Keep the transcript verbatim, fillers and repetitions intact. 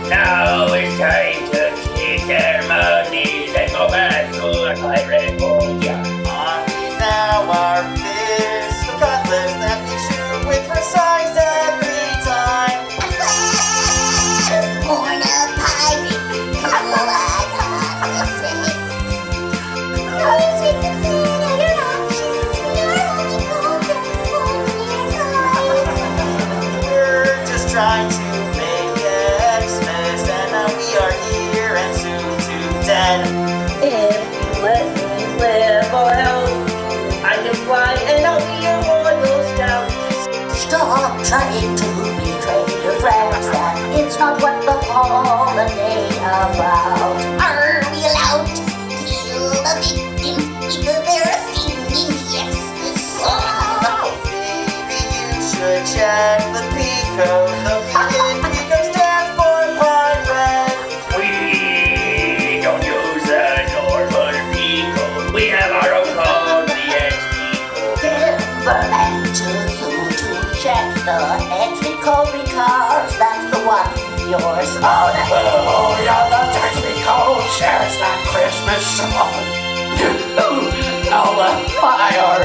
Now it's time to take their money and go back to the pirate Oja. On these now our fists of cutlass that we shoot with precise every time. Born a pirate, come alive, honestly. How you sweet to say that your actions, you're only golden for your We're just trying to make Xmas, and now we are here and soon to dead. If you let me live, or else I can fly and I'll be your royal scout. Stop trying to betray your friends. That is not what the holiday about. Are we allowed to kill the victims because they're singing Xmas song? Maybe you should check the Pico. The Pico stands for pirate. We don't use the normal Pico. We have our own code, the X Pico. Timberland to you to check the exit code because that's the one yours on. Oh, yeah, the X Pico shares that Christmas song. Now the fire